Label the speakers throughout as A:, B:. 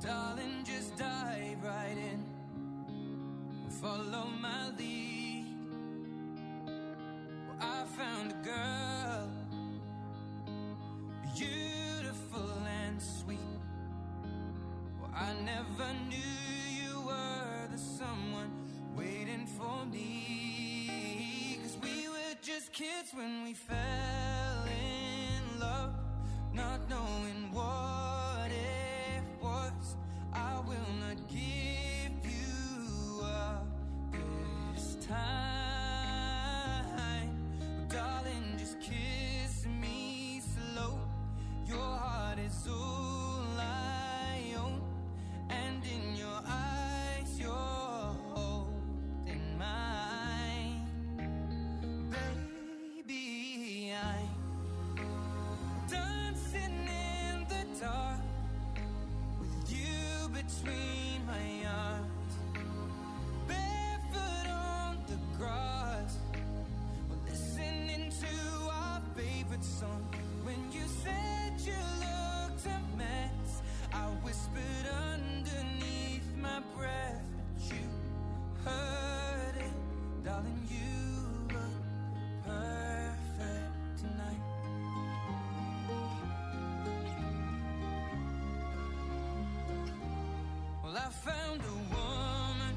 A: Darling, just dive right in and follow my lead. Well, I found a girl, beautiful and sweet. Well, I never knew you were the someone waiting for me. 'Cause we were just kids when we fell in love, not knowing what it was. I will not give you up this time. Darling, just kiss me slow. Your heart is all I own, and in your eyes you're holding mine. Baby, I'm dancing in the dark with you between my arms, barefoot on the grass. We're listening to our favorite song. When you said you looked a mess, I whispered underneath my breath, but you heard it. Darling, you look perfect tonight. Well, I found a woman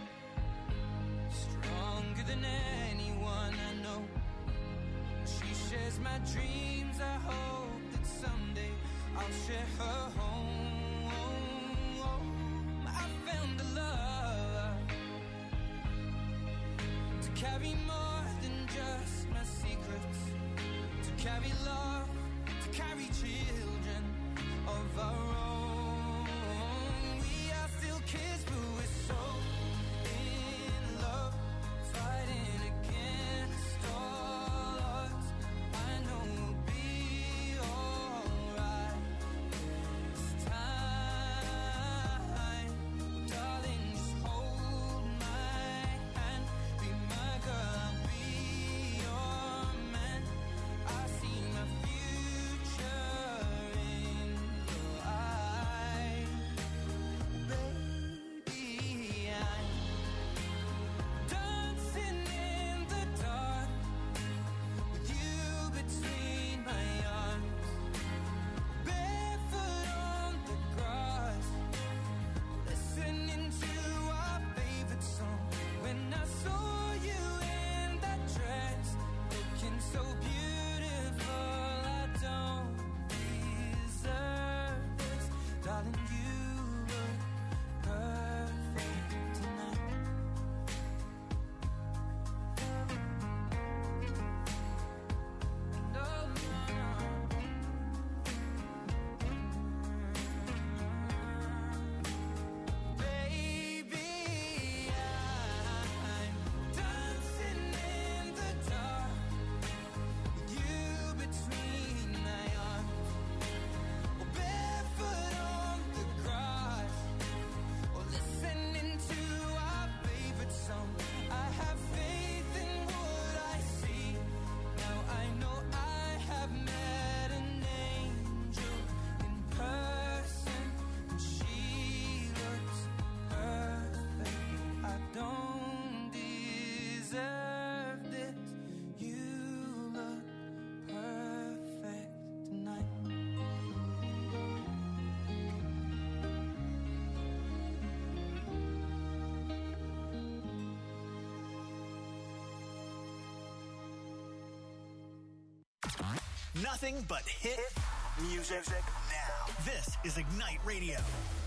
A: stronger than anyone I know. She shares my dreams. I hope that someday I'll share her home. I found a love to carry more than just my secrets, to carry love, to carry children of our own. We are still kids, but we're so in love, fighting against all odds. I know we'll be alright this time. Darling, just hold my hand, be my girl, I'll be your man. I see my future in your eyes. Baby, I'm dancing in the dark with you between my arms, barefoot on the grass, listening to our favorite song. When I saw you in that dress, looking so beautiful, I don't deserve this. Darling, you look perfect tonight. No, no, no. Baby, I'm dancing in the dark with you between my arms, or barefoot on the grass, or listening to our favorite song. I have faith in what I see. Now I know I have met an angel in person, and she looks perfect. I don't deserve this. You look perfect tonight.
B: Nothing but hit music now. This is Ignite Radio.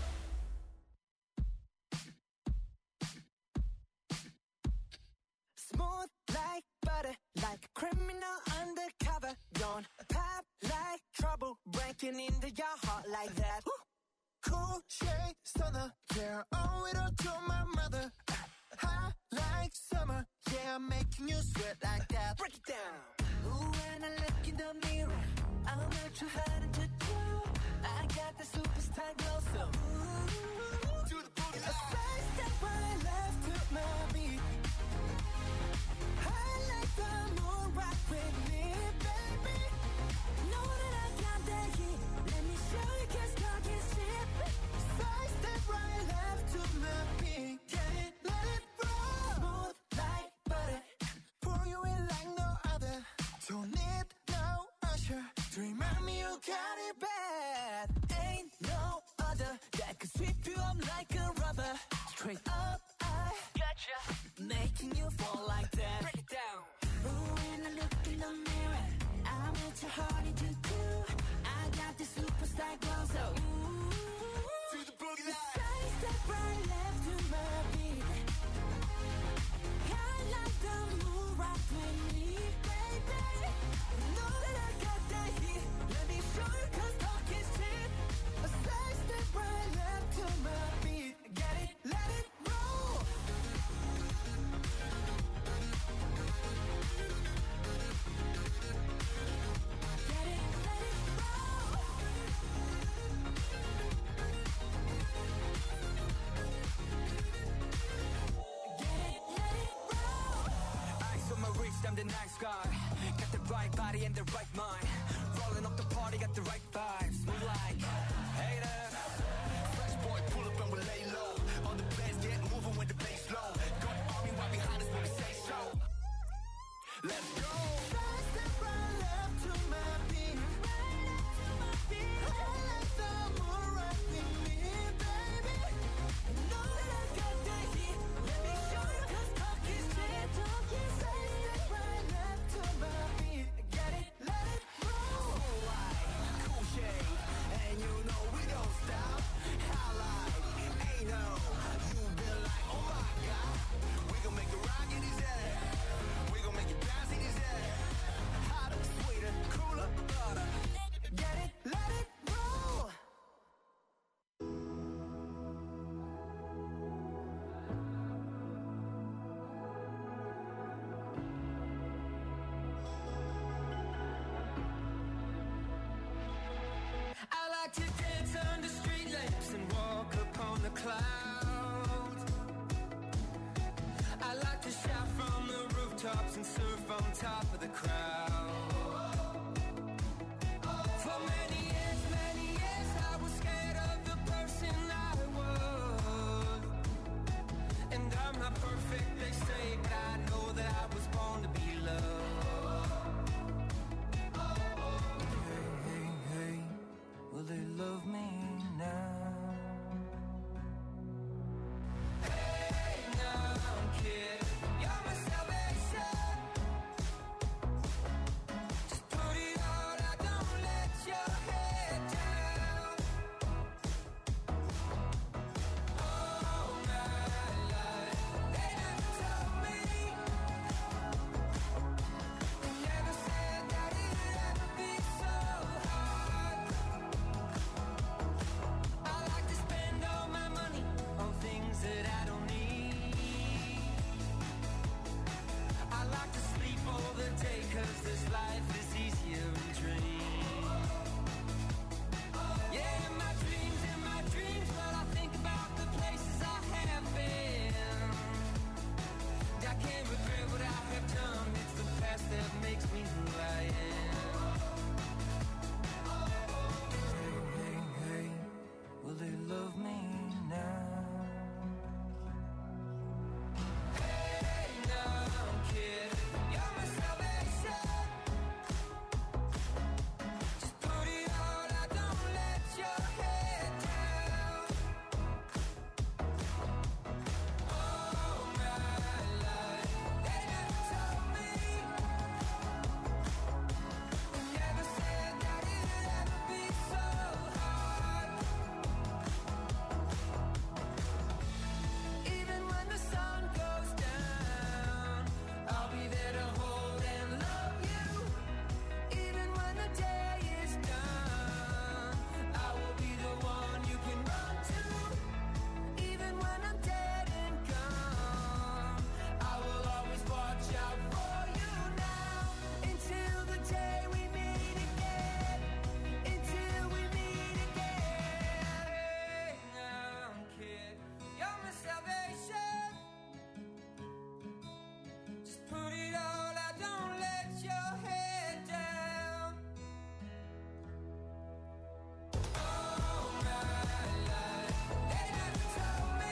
C: Smooth like butter, like a criminal undercover. Don't pop like trouble, breaking into your heart like that.
D: Cool shade stunner, yeah, I owe it all to my mother. Hot like summer, yeah, I'm making you sweat like that.
C: Break it down. Ooh, when I look in the mirror, I'm not too hard to do. I got the superstar glow, so ooh,
D: Do the booty
C: a side step right left to my beat. I like the moon rock with me, baby. Know that I got that heat. Let me show you, 'cause God can ship. Side step what your heart needs to do. I got the superstar glow, so ooh,
D: to the boogie line.
C: side step right left to my beat. I like the moon rock with me, baby. Know that I got that heat. Let me show you 'cause talk is cheap. A side step right left to my beat. Get it, let it roll. Get it, let it roll. Get it, let it roll.
A: Ice on my wrist, I'm the nice guy. Got the right body and the right mind. Rolling up the party, got the right vibes. Move like haters.
D: Fresh boy, pull up and we lay low. All the players get moving with the bass low. Got army right behind us when we say so. Let's go. Side step right left to my beat. Right up to my beat. I like the moon rock with me, baby.
C: Know that I got that heat. Let me show you 'cause talk is cheap. Talk is side step right left to my beat. Get it, let it roll.
D: Cool shade, and you know we don't stop. Highlight, ain't no. You been like, oh my God. We gon' make it rock in his head. We gon' make it bounce in his head. Hotter, sweeter, cooler, butter.
C: Get it, let it roll.
A: I like to dance under street lamps and walk upon the clouds. I like to shout from the rooftops and surf on top of the crowd. For many years I was scared of the person I was. And I'm not perfect, they say, but I know that I was born to be loved. Hey, will they love me now? Hey, now, kid, you're my salvation. Just put it all out, don't let your head down. All my life, they never told me. They never said that it'd ever be so hard. I like to spend all my money on things that I don't need. I like to sleep all the day 'cause this life is easier in dreams. Yeah, in my dreams, but I think about the places I have been. I can't regret what I have done. It's the past that makes me who I am. Hey, will they love me now? Hey, now, kid, you're my salvation. Just put it all out, don't let your head down. All my life, they never told me. They never said that it'd ever be so hard. Even when the sun goes down, I'll be there to hold and love you. Even when the day is done, I will be the one you can run to. Even when I'm dead and gone, I will always watch out for you now. Until the day we meet again. Until we meet again. Hey, now, kid, you're my salvation. Just put it all out, don't let your head down. All my life, they never told me.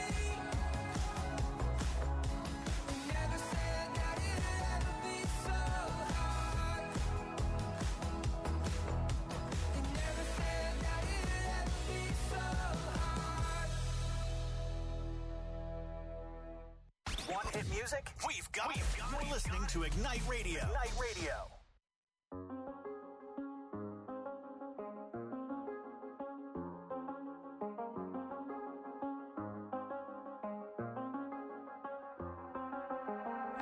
A: They never said that it'd ever be so hard. They never said that it'd ever be so hard.
B: Want hit music? We've got it. You're listening to Ignite Radio. Ignite Radio.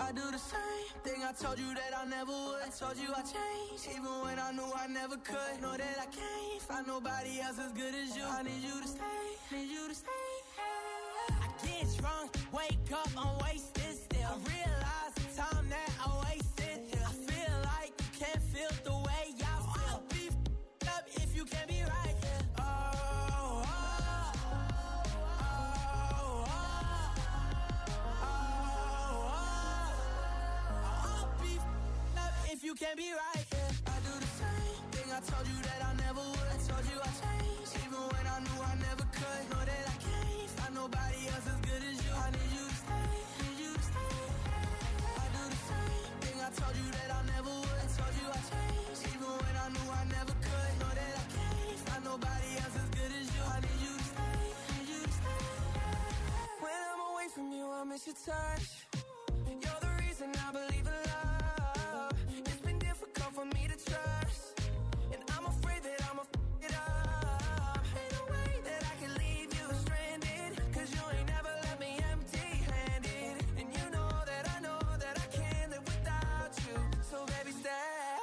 A: I do the same thing I told you that I never would. I told you I changed, even when I knew I never could. Know that I can't find nobody else as good as you. I need you to stay, need you to stay. I get drunk, wake up, I'm wasted still. I realize the time that I wasted here. I feel like you can't feel the way I feel. I'll be f***ed up if you can't be right here. If you can't be right, yeah. I do the same thing I told you that I never would. I told you I changed, even when I knew I never could. Know that I can't find nobody else as good as you. I need you to stay, need you to stay. I do the same thing I told you that I never would. I told you I changed, even when I knew I never could. Know that I can't find nobody else as good as you. I need you to stay, need you to stay. When I'm away from you, I miss your touch. You're the reason I believe in love. For me to trust, and I'm afraid that I'ma f*** it up. Ain't no way that I can leave you stranded, cause you ain't never left me empty-handed. And you know that I can't live without you. So baby, stay.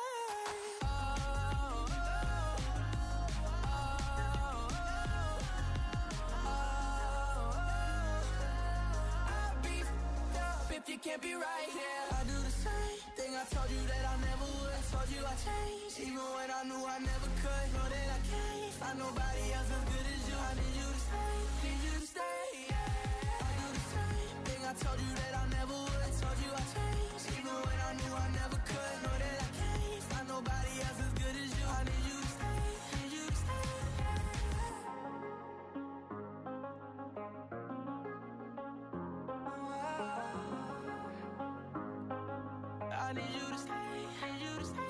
A: I'll be f***ed up if you can't be right here. I do the same thing I told you that I never would. Told you I changed, even when I knew I never could. Know that I can't find nobody else as good as you. I need you to stay, need you to stay. Yeah. I do the same thing I told you that I never would. Told you I changed, even when I knew I never could. Know that I can't find nobody else as good as you. I need you to stay, need you to stay. I need you to stay, need you to stay.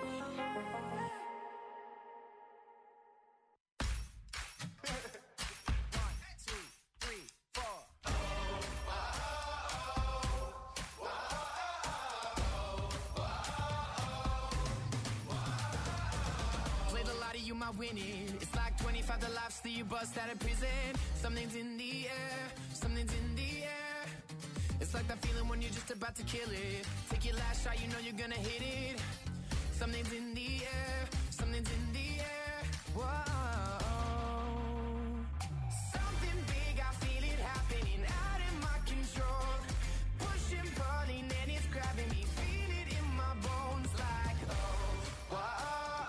E: Winning. It's like 25 the lives that you bust out of prison. Something's in the air, something's in the air. It's like that feeling when you're just about to kill it. Take your last shot, you know you're gonna hit it. Something's in the air, something's in the air. Whoa. Something big, I feel it happening out of my control. Pushing, pulling, and it's grabbing me. Feel it in my bones like, oh, whoa.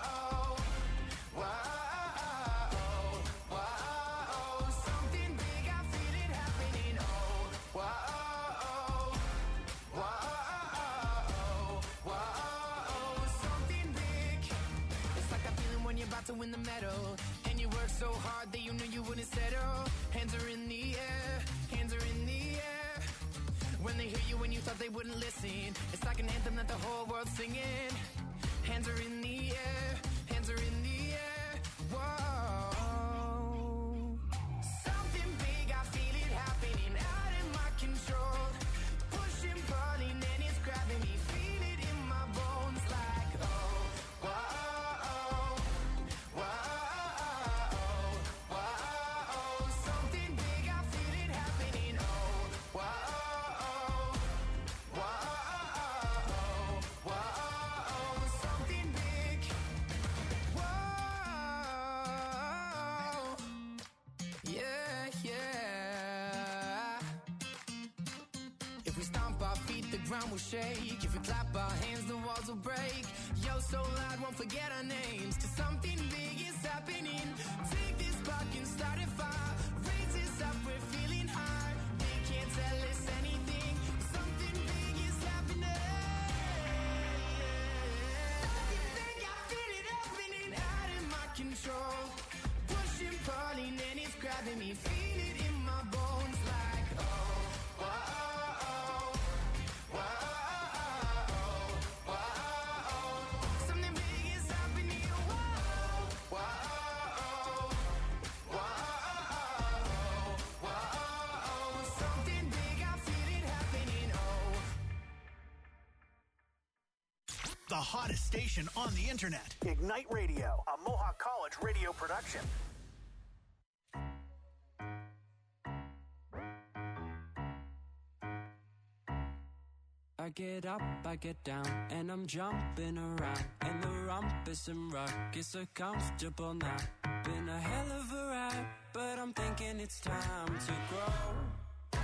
E: To win the medal, and you work so hard that you knew you wouldn't settle. Hands are in the air, hands are in the air. When they hear you when you thought they wouldn't listen, it's like an anthem that the whole world's singing. Hands are in the air, hands are in the air. Whoa. Something big, I feel it happening out of my control. Pushing, pulling, and it's grabbing me. Feel it in my bones like, oh, whoa. Ground will shake. If we clap our hands, the walls will break. Yo, so loud, won't forget our names. Cause something big is happening. Take this spark and start a fire. Raise this up, we're feeling high. They can't tell us anything. Something big is happening. Something big, I feel it happening out of my control. Pushing, pulling, and it's grabbing me. Feel it in my bones like, oh, whoa.
B: The hottest station on the internet. Ignite Radio, a Mohawk College radio production.
F: I get up, I get down, and I'm jumping around. And the rumpus and ruckus are comfortable now. Been a hell of a ride, but I'm thinking it's time to grow.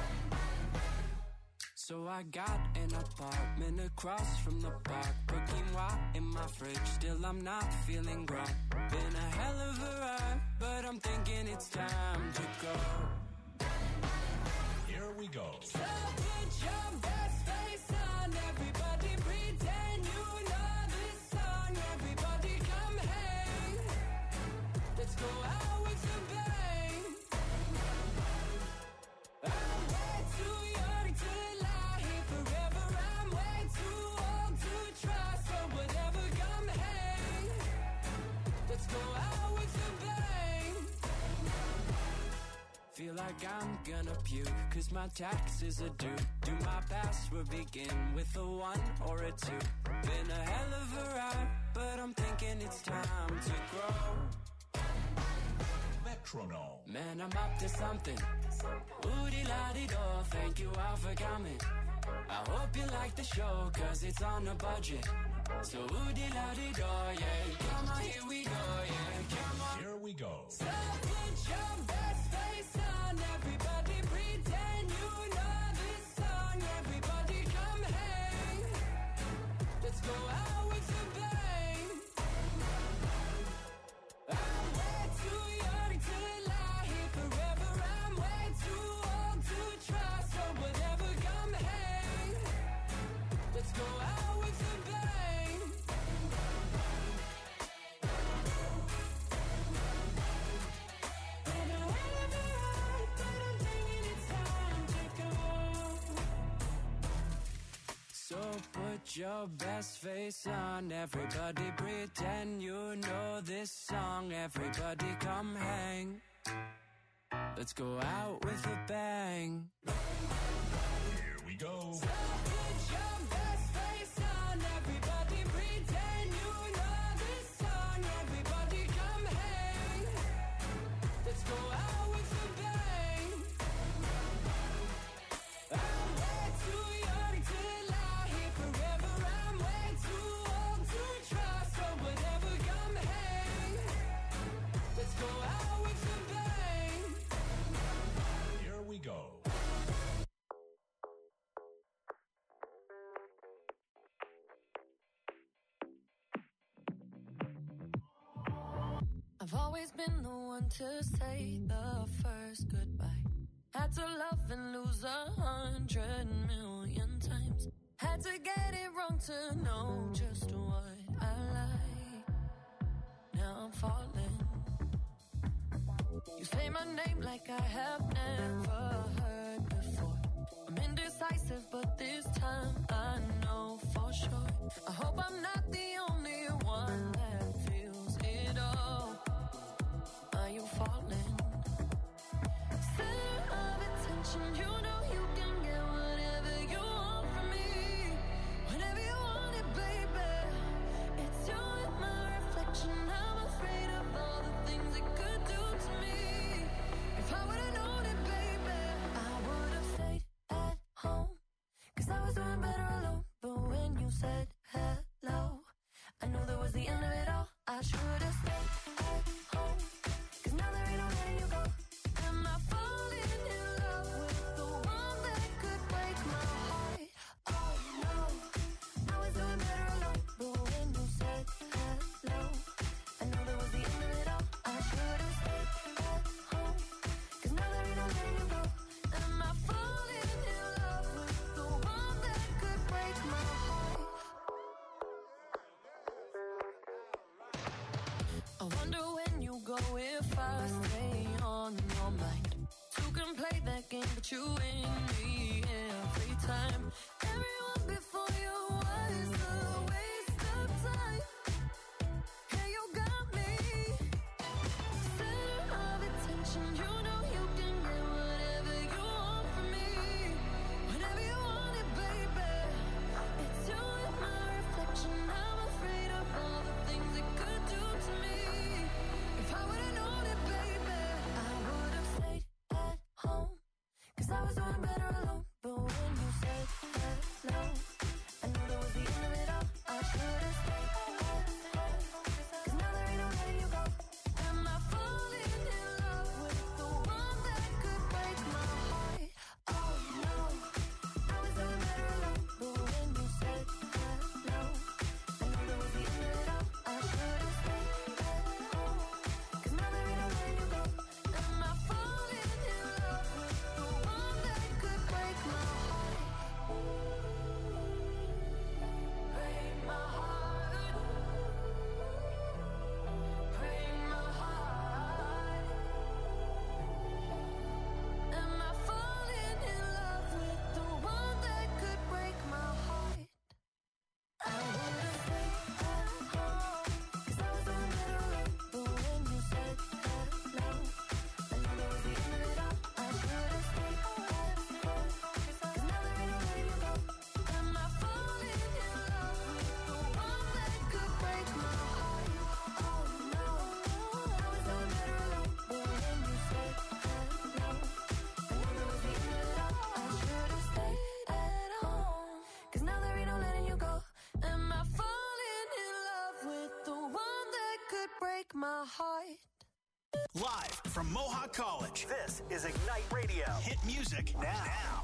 F: So I got an apartment across from the park. Put quinoa in my fridge, still I'm not feeling grown. Been a hell of a ride, but I'm thinking it's time to go.
B: Here we go.
C: So put your best face on, everybody pretend you know this song. Everybody come hang, let's go out with a bang. I'm way too young to lie here forever. I'm way too old to try, so whatever, come hang, let's go out with a bang.
F: Feel like I'm gonna puke, cause my taxes are due. Do my password begin with a 1 or a 2? Been a hell of a ride, but I'm thinking it's time to grow.
B: Metronome.
F: Man, I'm up to something. Woody-la-di-do, thank you all for coming. I hope you like the show, cause it's on a budget. So woody-la-di-do, yeah. Come on, here we go, yeah. Come on.
B: Here we go.
C: So put your best face on, everybody pretend you know this song. Everybody come hang, let's go out with a bang. I'm way too young to lie here forever. I'm way too old to try, so whatever, come hang, let's go out with a bang. Been a hell of a ride, but I'm thinking it's time to go.
F: So put your best face on, everybody pretend you know this song. Everybody come hang, let's go out with a bang.
B: Here we go.
C: Put your best face on, everybody pretend you know this song. Everybody come hang, let's go out with a bang. I'm way too young to lie here forever. I'm way too old to try, so whatever, come hang, let's go out with a bang.
B: Here we go.
C: I've always been the one to say the first goodbye. Had to love and lose 100 million times. Had to get it wrong to know just what I like. Now I'm falling. You say my name like I have never heard before. I'm indecisive, but this time I know for sure. I hope I'm not the only one that feels it all. Are you falling? Center of attention, you know you can get whatever you want from me. Whenever you want it, baby. It's you and my reflection. I'm afraid of all the things it could do to me. If I would've known it, baby, I would've stayed at home. Cause I was doing better alone. But when you said hello, I knew that was the end of it all. I should've stayed at home. Cause now there ain't no letting you go. Am I falling in love with the one that could break my heart? Oh no, I was doing better alone. But when you said hello, I knew that was the end of it all. I should've stayed at home. Cause now there ain't no letting you go. Am I falling in love with the one that could break my heart? I wonder when you go if I stay on your mind. Two can play that game, but you ain't me every time. Everyone before you was a waste of time. Hey, you got me. Center of attention, you know you can get whatever you want from me. Whenever you want it, baby. It's you and my reflection. I'm afraid of all the things it could do to me. If I would've known it, baby, I would've stayed at home. Cause I was doing better alone. But when you said hello,
E: heart.
B: Live from Mohawk College, this is Ignite Radio. Hit music now.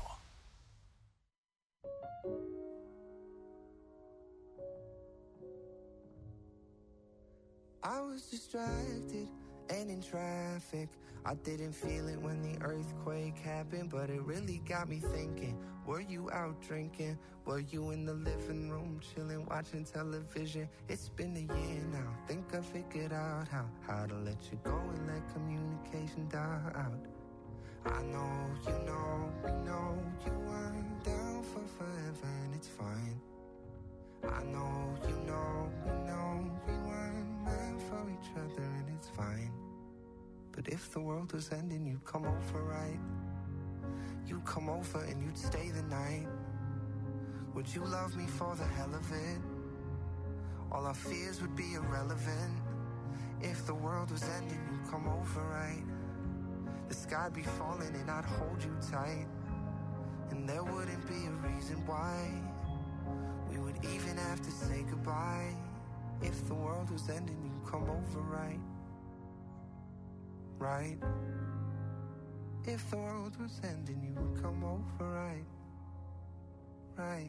G: I was distracted and in traffic. I didn't feel it when the earthquake happened, but it really got me thinking. Were you out drinking? Were you in the living room chilling, watching television? It's been a year now. Think I figured out how to let you go and let communication die out. I know, you know, we know you weren't down for forever and it's fine. I know, you know, we know we weren't meant for each other and it's fine. But if the world was ending, you'd come over, right? You'd come over and you'd stay the night. Would you love me for the hell of it? All our fears would be irrelevant. If the world was ending, you'd come over, right? The sky'd be falling and I'd hold you tight. And there wouldn't be a reason why we would even have to say goodbye. If the world was ending, you'd come over, right? Right? If the world was ending, you would come over, right? Right?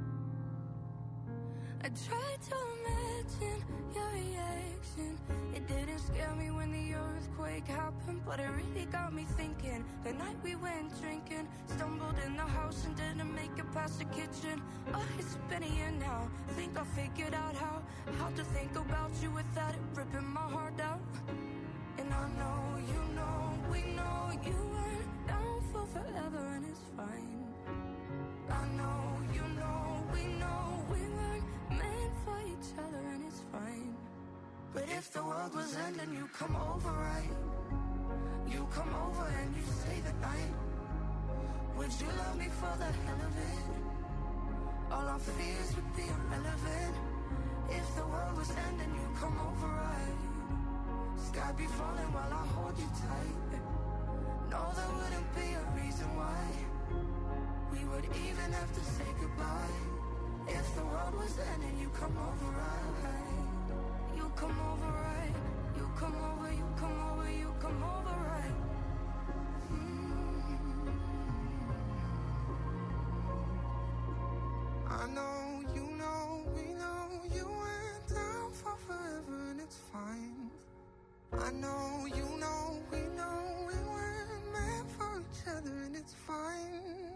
C: I tried to imagine your reaction. It didn't scare me when the earthquake happened, but it really got me thinking. The night we went drinking, stumbled in the house and didn't make it past the kitchen. Oh, it's been a year now. Think I figured out how to think about you without it ripping my heart out. And I know, you know, we know you weren't down for forever and it's fine. I know, you know, we weren't meant for each other and it's fine. But if the world was ending, you come over, right? You come over and you stay the night. Would you love me for the hell of it? All our fears would be irrelevant. If the world was ending, you come over, right? Sky be falling while I hold you tight. No, there wouldn't be a reason why we would even have to say goodbye. If the world was ending, you come over, right? You come over, right? You come over, you come over, you come over, right?
G: I know, you know, we know you went down for forever and it's fine. I know, you know, we weren't meant for each other and it's fine.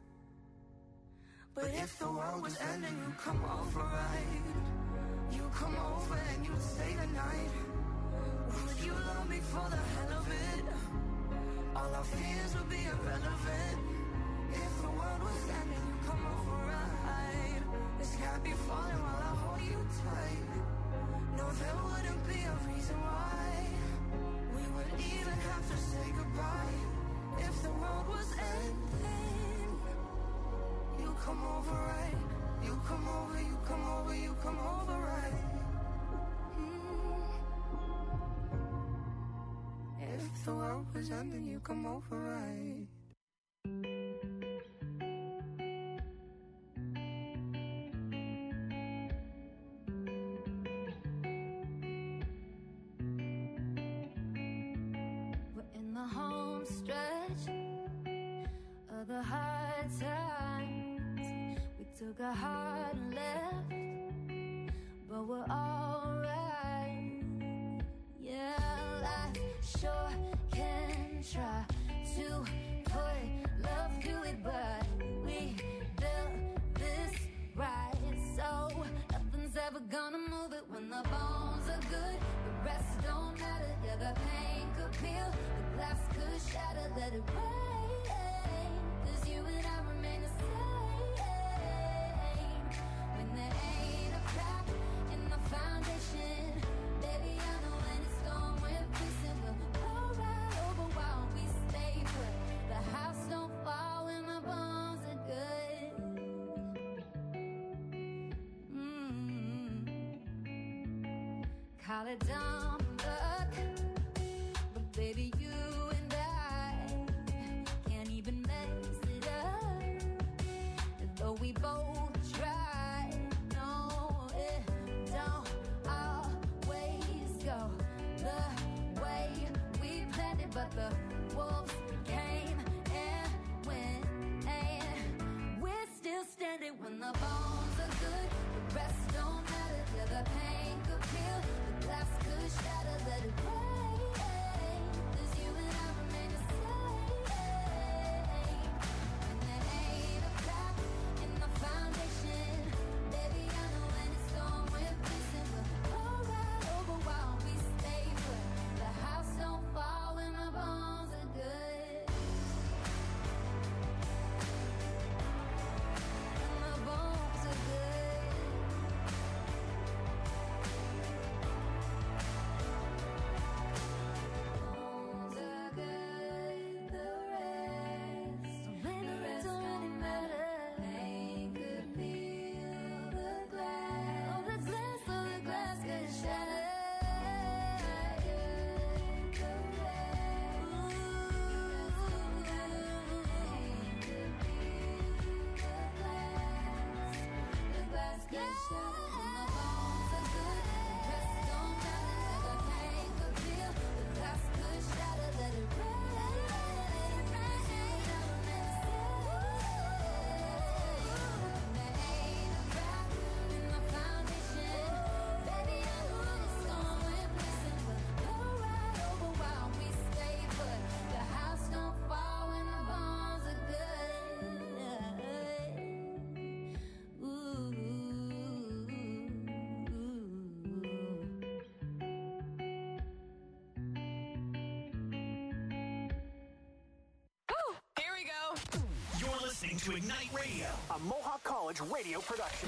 C: But if the world was ending, you come over, right? You come over and you'd stay the night. Would you love me for the hell of it? All our fears would be irrelevant. If the world was ending, you come over, right? The sky be falling while I hold you tight. No, there wouldn't be a reason why we would even have to say goodbye. If the world was ending, you come over, right? You come over, you come over, you come over, right?
G: If the world was ending, you come over, right?
C: We're in the home stretch of the hard times. We took a hard left, but we're alright. Yeah, life sure can try to put love to it, but we built this right. So nothing's ever gonna move it when the bones are good. The rest don't matter. Yeah, the pain could peel, the glass could shatter. Let it rain, 'cause you and I remain the same. When there ain't a crack in the foundation, baby, I know when it's gone, we're fixing. We'll blow right over while we stay put. The house don't fall when the bones are good. Call it dumb luck, but baby, you and I can't even mess it up. Though we both try, no, it don't always go the
B: listening to Ignite Radio, a Mohawk College radio production.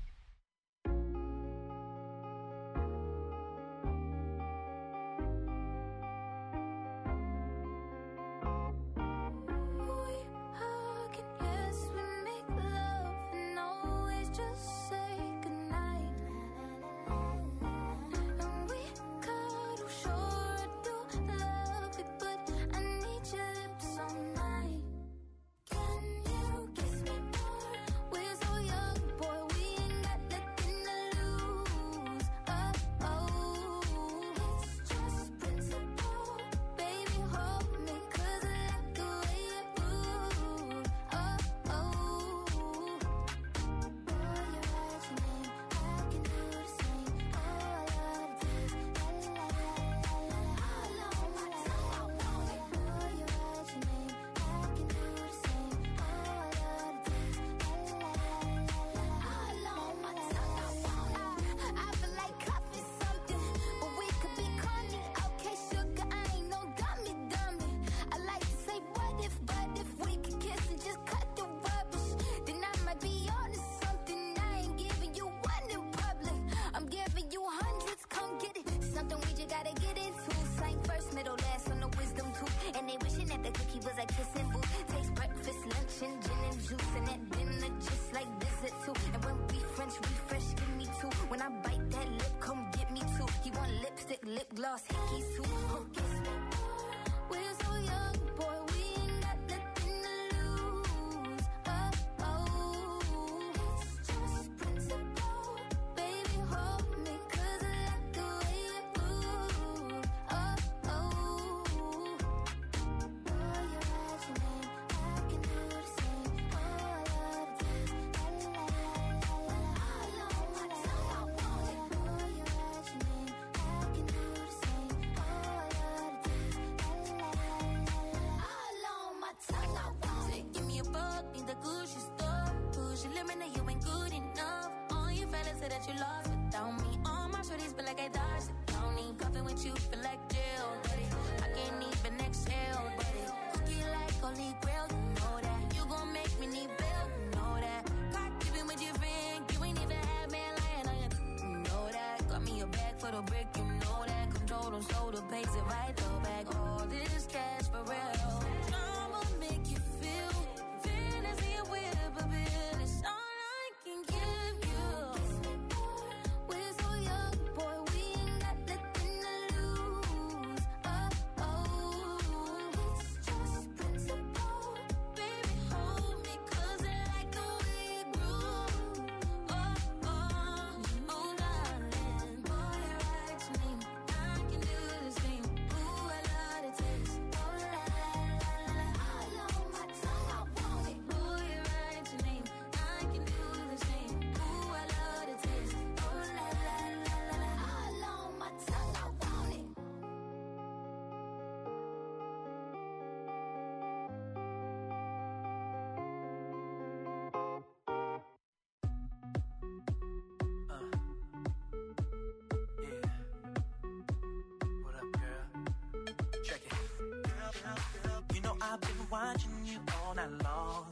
H: I've been watching you all night long.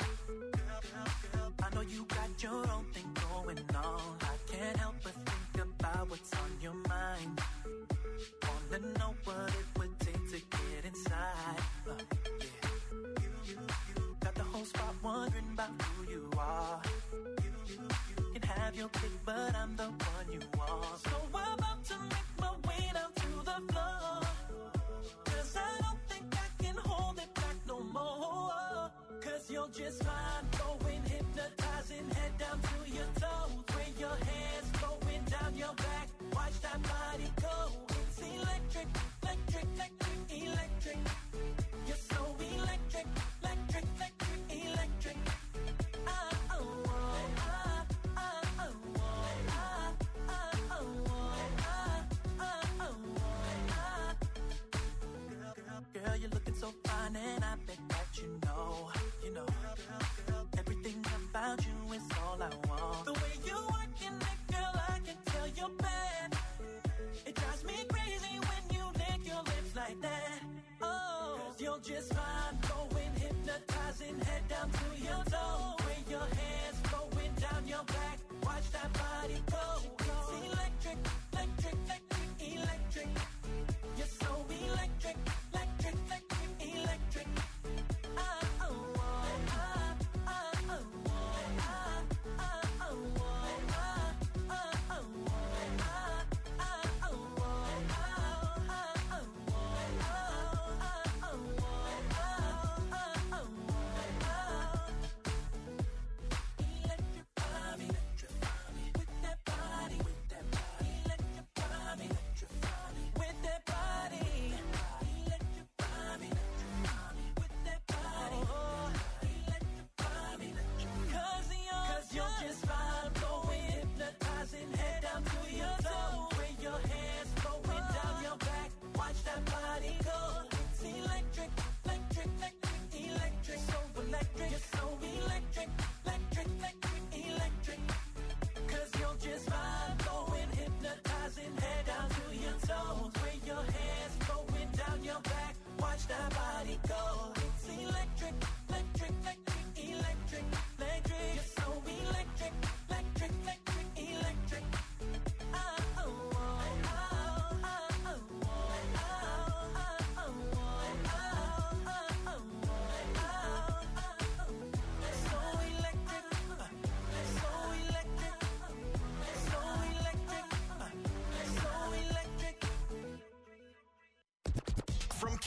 H: I know you got your own thing going on. I can't help but think about what's on your mind. Wanna know what it would take to get inside. Got the whole spot wondering about who you are. Can have your pick, but I'm the one you want. So I'm about to make my way down to the floor. 'Cause I don't think I can hold it back no more. 'Cause you're just fine, going hypnotizing, head down to your toes. Where your hands flowing down your back, watch that body go. It's electric, electric, electric, electric. You're so electric, electric, electric, electric. Girl, you're looking so fine, and I bet that you know, everything about you is all I want. The way you working it, girl, I can tell you're bad. It drives me crazy when you lick your lips like that. Oh, 'cause you're just fine, going hypnotizing, head down to your toes.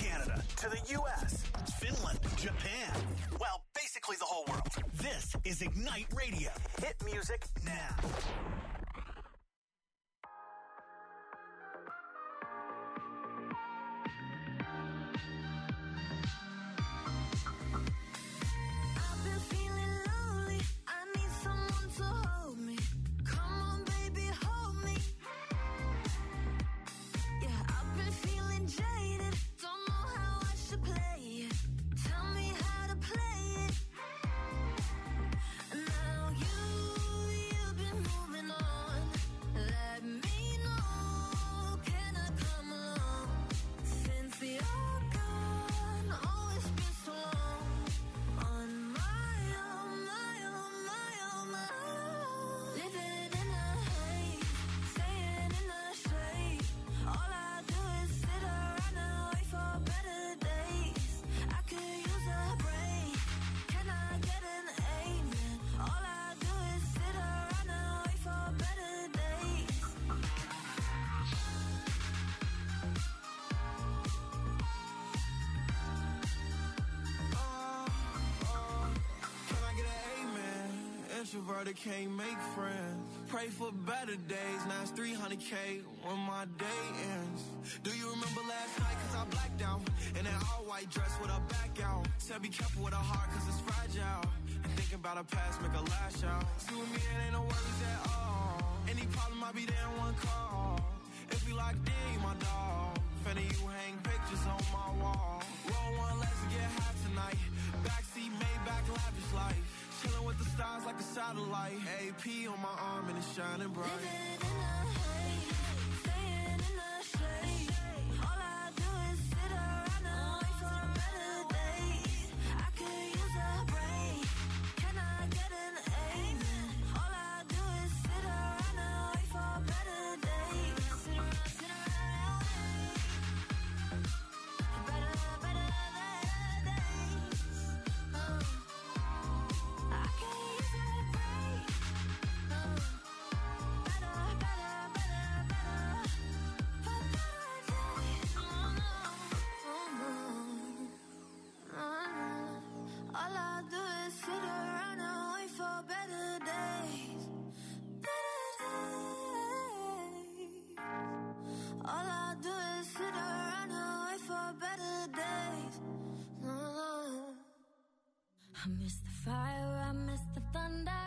B: Canada to the U.S., Finland, Japan. Well, basically the whole world. This is Ignite Radio. Hit music now.
C: I've been feeling lonely. I need someone to hold me. Come on, baby, hold me. Yeah, I've been feeling jaded. Don't know how I should play it. Tell me how to play it. Now you've been moving on. Let me know. Can I come along? Since you're gone, oh, it's been so long. On my own, my own, my own, my own. Living in a haze, staying in the shade. All I do is sit around and wait for better days. I could use a break. Can I get an amen? All I do is sit around and wait for better days.
E: Can I get an amen? Introverted can't make friends. Pray for better days. Now it's 300K when my day ends. Do you remember last night? Cause I blacked out. In an all white dress with a back out. Said be careful with a heart cause it's fragile. And thinking about a past make a lash out. See with me it ain't no worries at all. Any problem I'll be there in one call. If we locked in, you my dog. Finna you hang pictures on my wall. Roll one, let's get high tonight. Backseat, Maybach, lavish life. Chilling with the stars like a satellite. AP on my arm and it's shining bright.
C: Living in a haze, staying in the shade. All I do is sit around and wait for better days. I could use a break. Can I get an amen? All I do is sit around and wait for better days. Sit around, better days. I could use a break. Better all I do is sit around and wait for better days. All I do is sit around and wait for better days. I miss the fire, I miss the thunder.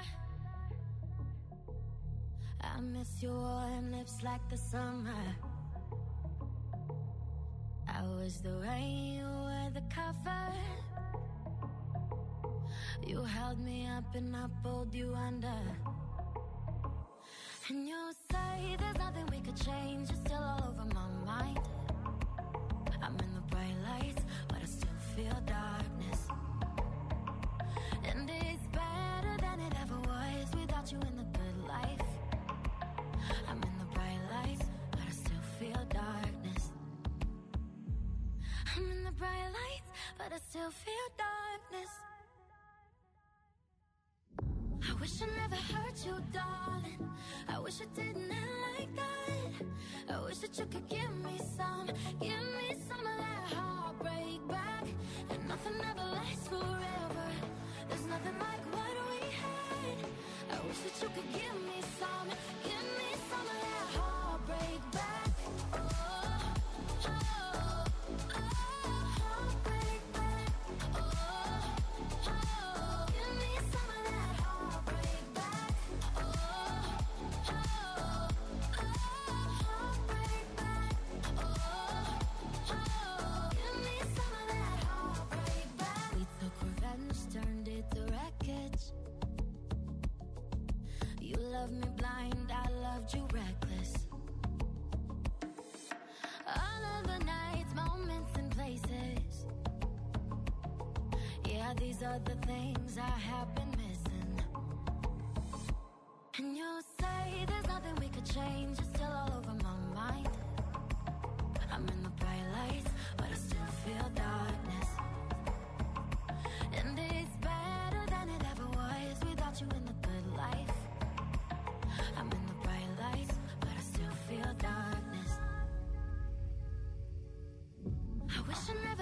C: I miss your warm lips like the summer. I was the rain, you were the cover. You held me up and I pulled you under. And you say there's nothing we could change. You're still all over my mind. I'm in the bright lights, but I still feel darkness. And it's better than it ever was without you in the good life. I'm in the bright lights, but I still feel darkness. I'm in the bright lights, but I still feel darkness. I wish I never hurt you, darling. I wish I didn't end like that. I wish that you could give me some of that heartbreak back. And nothing ever lasts forever. There's nothing like what we had. I wish that you could give me some of that heartbreak back. Heartbreak back. Give me some of that heartbreak back. Heartbreak back. Give me some of that heartbreak back. We took revenge, turned it to wreckage. You loved me blind, I loved you reckless. All of the nights, moments and places. Yeah, these are the things I have been missing. And you say there's nothing we could change. You're still all over my mind. I'm in the bright lights, but I still feel darkness. And it's better than it ever was without you in the good life. I'm in the bright lights, but I still feel darkness. I wish I never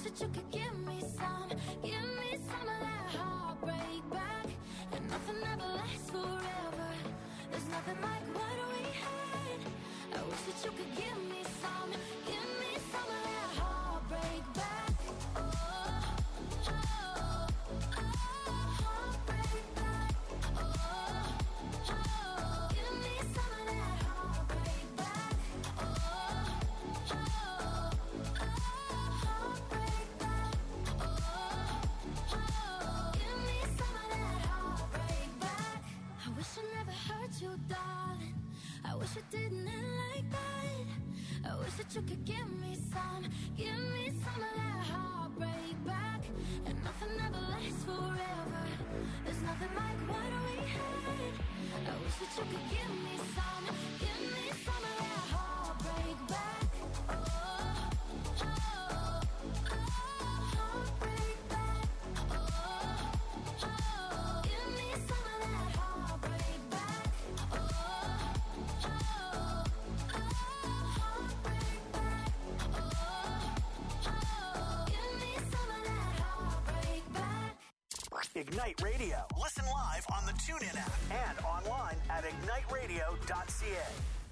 C: that you could give me some of that heartbreak back. And nothing ever lasts forever. There's nothing like what we had. I wish that you could give me some of that heartbreak back. Oh, oh, oh, heartbreak back. Oh, oh, give me some of that heartbreak back. Oh, oh, oh, heartbreak back. Oh, oh, give me some of that heartbreak back. I wish I never hurt you, darling. I wish it didn't end like that. I wish that you could give me some of that heartbreak back. And nothing ever lasts forever. There's nothing like what we had. I wish that you could give me some of that heartbreak back. Oh, oh, oh, heartbreak back. Oh, oh, give me some of that heartbreak back. Oh, oh, oh, heartbreak back. Oh, oh, give me some of that heartbreak back.
B: Ignite Radio. Listen live on the TuneIn app and online at igniteradio.ca.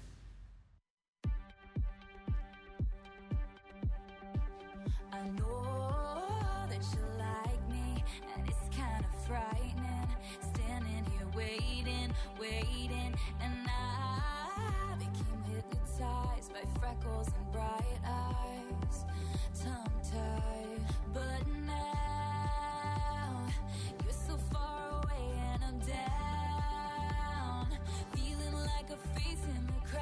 C: I know that you like me, and it's kind of frightening. Standing here waiting, and I became hypnotized by freckles and bright eyes, tongue-tied. But now you're so far away, and I'm down, feeling like a face in the crowd.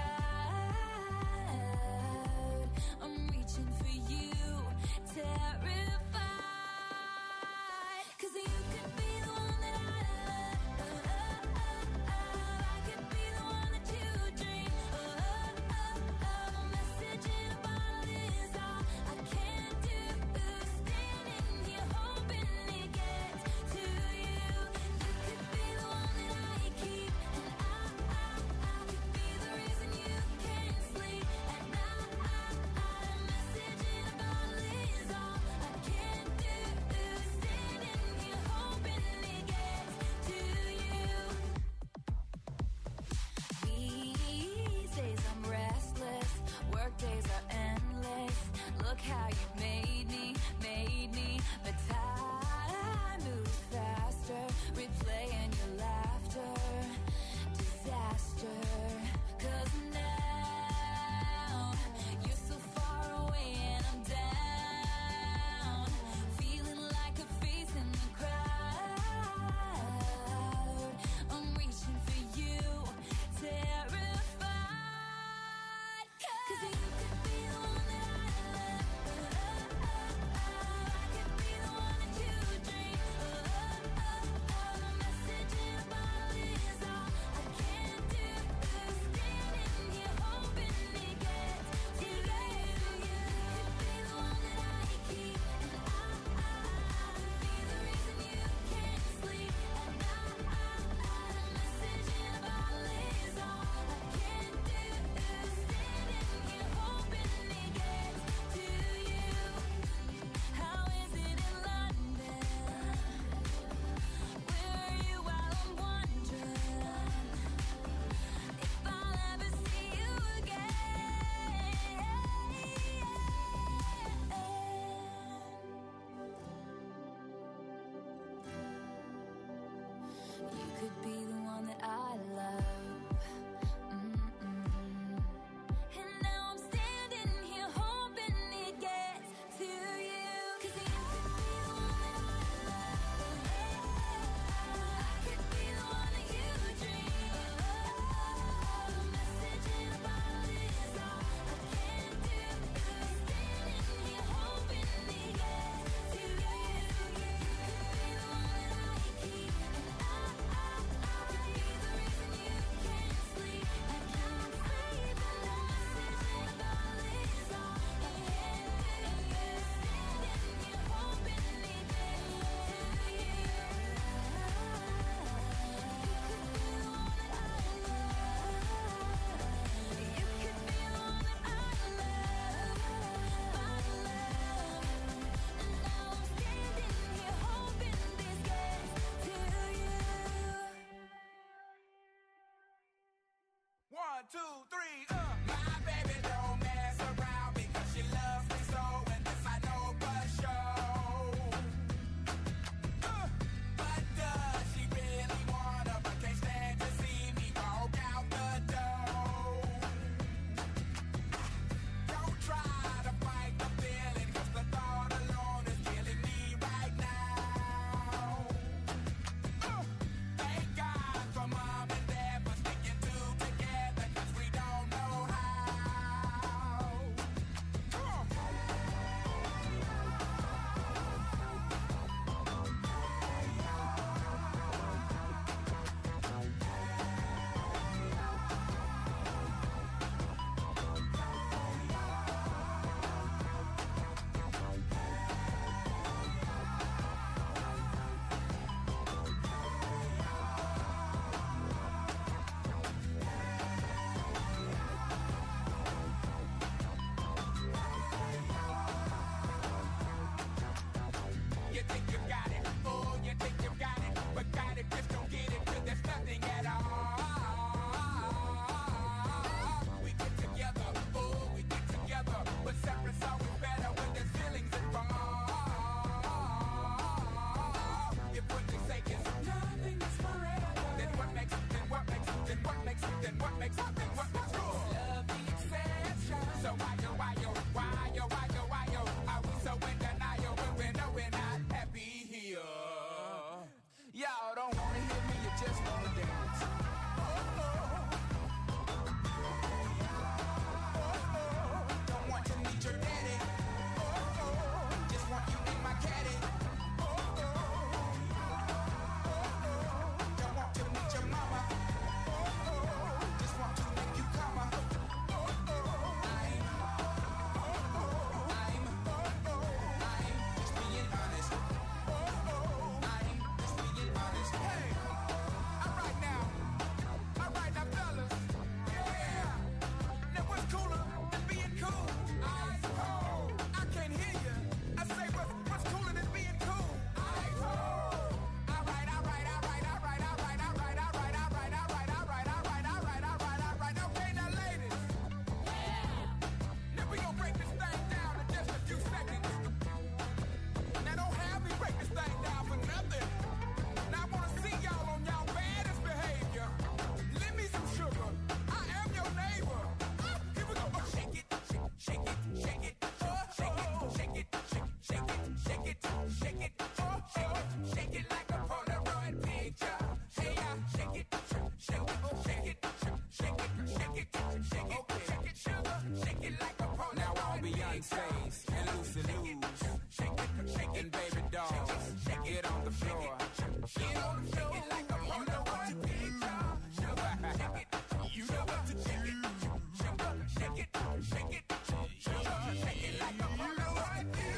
C: I'm reaching for you, terrified, 'cause you could be the one that I love. I could be the one that you dream of. A message in a
I: face and loosey loose. And baby doll, get on the floor. Get on the floor like a you know what to do. You know what to do. Shake it, shake it, shake it like a you know what to do.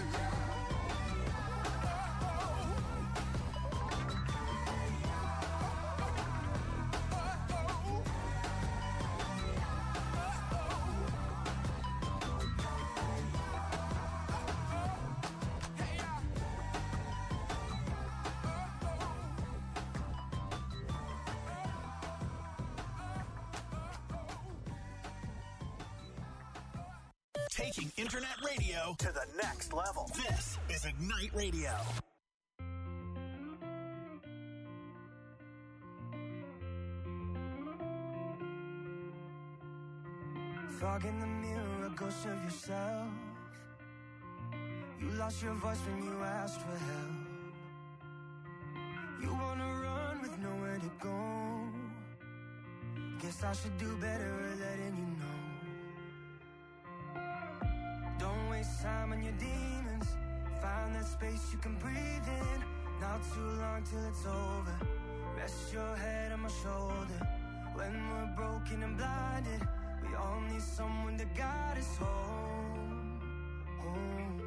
B: Taking internet radio to the next level. This is Ignite Radio.
J: Fog in the mirror, a ghost of yourself. You lost your voice when you asked for help. You wanna run with nowhere to go. Guess I should do better at letting you know. Don't waste time on your demons. Find that space you can breathe in. Not too long till it's over. Rest your head on my shoulder. When we're broken and blinded, we all need someone to guide us home. Home.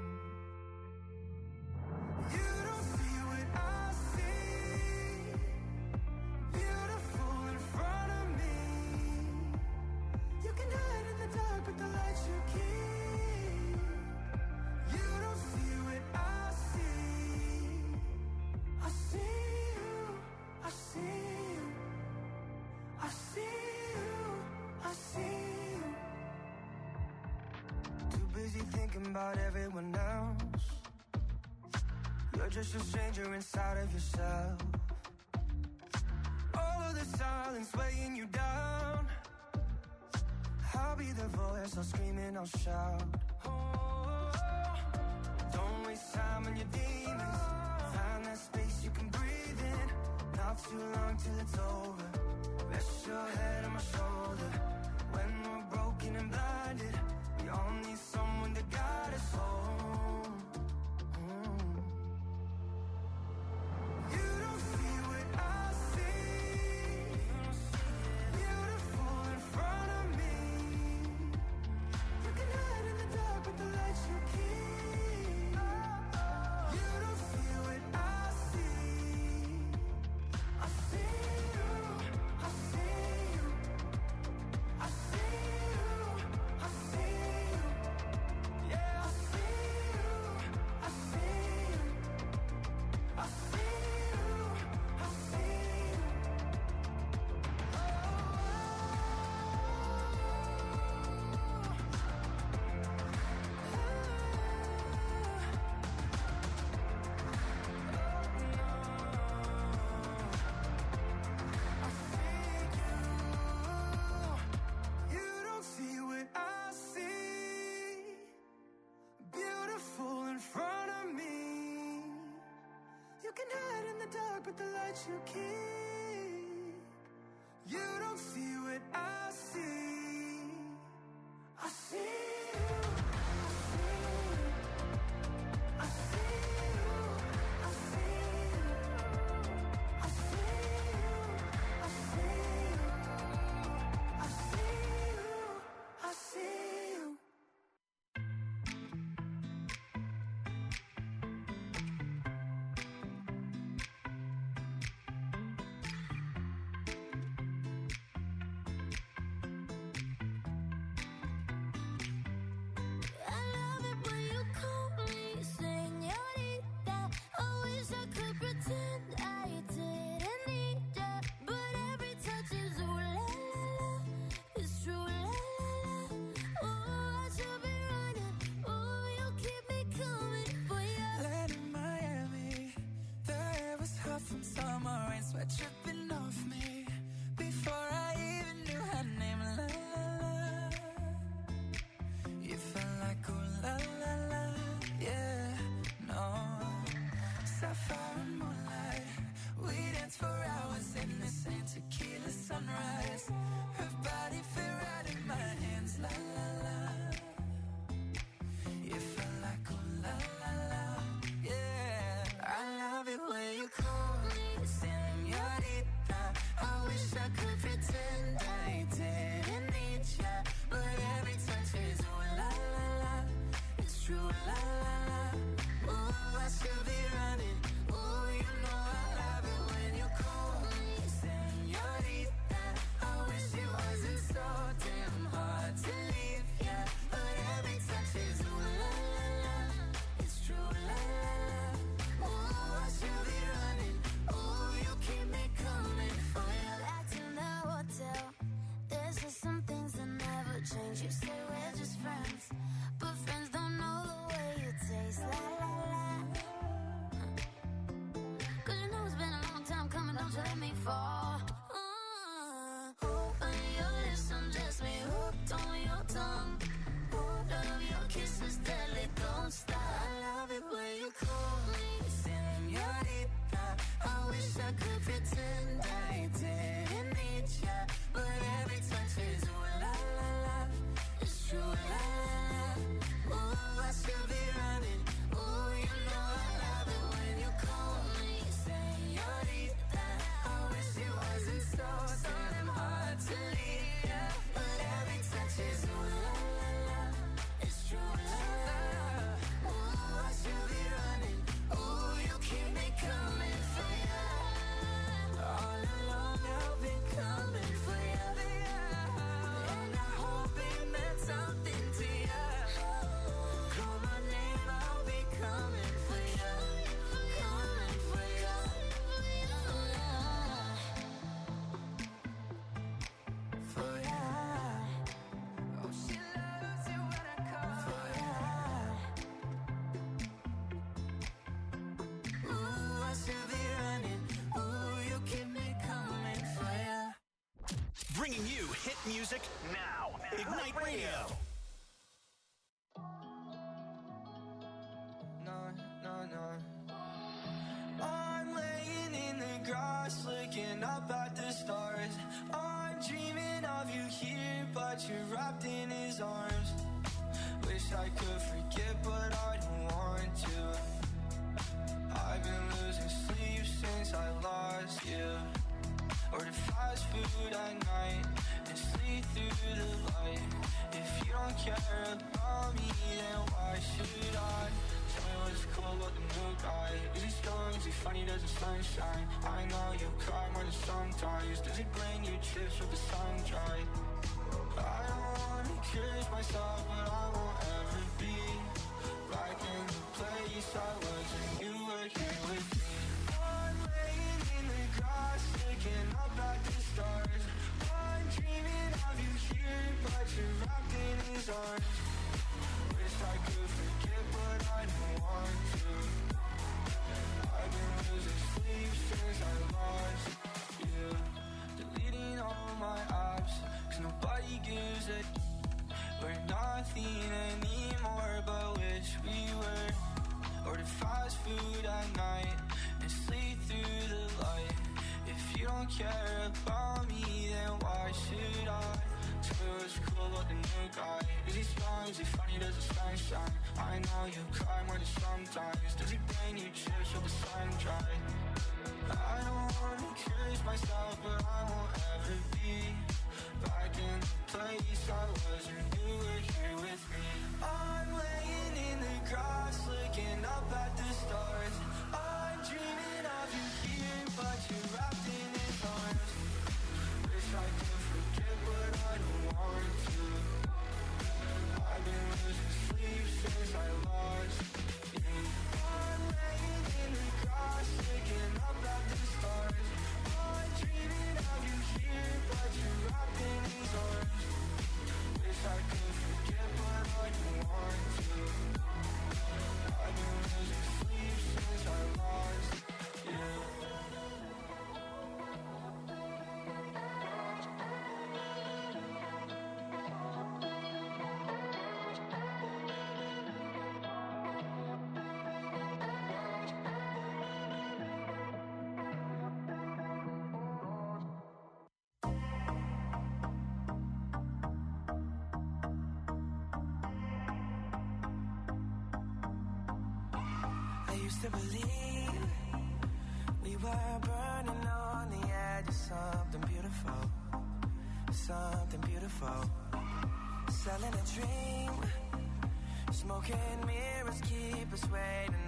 J: You don't see what I see. Beautiful in front of me. You can hide in the dark, but the light you keep. You don't see what I see. I see you. I see you. I see you. I see you. Too busy thinking about everyone else. You're just a stranger inside of yourself. All of the silence weighing you down. I'll be the voice, I'll scream and I'll shout. Oh, don't waste time on your demons. Find that space you can breathe in. Not too long till it's over. Rest your head on my shoulder. When we're broken and blinded, we all need someone to guide us home. You don't see what I see. Beautiful in front of me. You can hide in the dark, but the light you keep. You don't see what I see. I see you. I see you. I see you. I see you. Yeah, I see you. I see you. I see you. I see you. You don't see what I see. Beautiful in front of me. You can hide in the dark, but the light you keep. You don't see what I see. I see you. I see you. I see you. I see you. I see you. I see you. I see you.
E: la la la. Ooh, I should be running. Ooh, you know I love it when you call me señorita. I wish it wasn't so damn hard to leave, yeah. But every touch is ooh la la la. It's true la la la. Ooh, I should be running. Ooh, you keep me coming for you.
C: Back in the hotel, there's just some things that never change. You say we're just friends, but friends don't know the way you taste. La la la. 'Cause you know it's been a long time coming, don't you let me fall. Open your lips, undress me, hooked on your tongue. Love your kisses, deadly, don't stop.
E: I love it when you call me señorita. I wish I could pretend I didn't need ya, but every touch is ooh la la la. It's true la la la. Ooh, I should be running. Ooh, you know I love it when you call me señorita. I wish it wasn't so damn hard to leave ya, but every touch is ooh la la la. It's true la la la. Ooh, I should be running. Ooh, you keep me coming for ya. All along I've been coming for ya, and I hope it meant something to ya. Call my name, I'll be coming for ya, coming for ya. For ya. Oh, she loves it when I call for ya. Ooh, I should be running. Ooh, you keep me coming for ya.
B: Bringing you hit music now. Ignite Radio.
J: No, no, no. I'm laying in the grass, looking up at the stars. I'm dreaming of you here, but you're wrapped in his arms. Wish I could forget, but I don't want to. I've been losing sleep since I lost you. Order fast food at night and sleep through the light. If you don't care about me, then why should I? Tell me what's cool about the new guy. Is he strong? Is he funny? Does the sunshine? I know you cry more than sometimes. Does he bring you chips with the sun dry? I don't wanna curse myself, but I won't ever be back in the place I was when you were here with me. I'm laying in the grass, looking up at the stars. I'm dreaming of you here, but you're wrapped in his arms. Wish I could forget, but I don't want to. I've been losing sleep since I lost you. Deleting all my apps, 'cause nobody gives a. We're nothing anymore, but wish we were. Order fast food at night and sleep through the light. If you don't care about me, then why should I? Tell me what's cool about the new guy. Is he strong? Is he funny? Does the sun shine? I know you cry more than sometimes. Does he bring you chips with the sun dry? I don't wanna curse myself, but I won't ever be back in the place I was when you were here with me. I'm laying in the grass, looking up at the stars. I'm dreaming of you here, but you're wrapped in his arms. Wish I could forget, but I don't want to. I've been losing sleep since I lost you. I'm laying in the grass, looking up at the stars. I'm dreaming of you here, but you're wrapped in his arms. Wish I could forget, but I don't want to. I've been losing sleep since I lost you. To believe we were burning on the edge of something beautiful, something beautiful. Selling a dream
C: Smoke and mirrors keep us waiting